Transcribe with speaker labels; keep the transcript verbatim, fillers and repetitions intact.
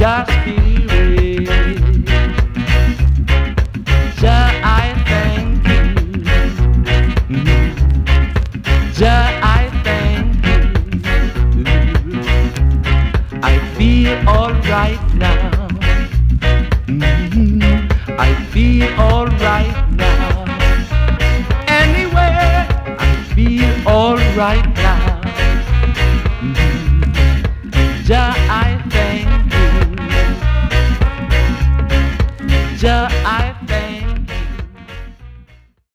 Speaker 1: Jah Spirit. Jah, I thank you. Mm. Jah, I thank you. I feel alright now. Mm-hmm. I feel alright now. Anyway, I feel alright now. Mm-hmm. Jah, I thank you. Jah, I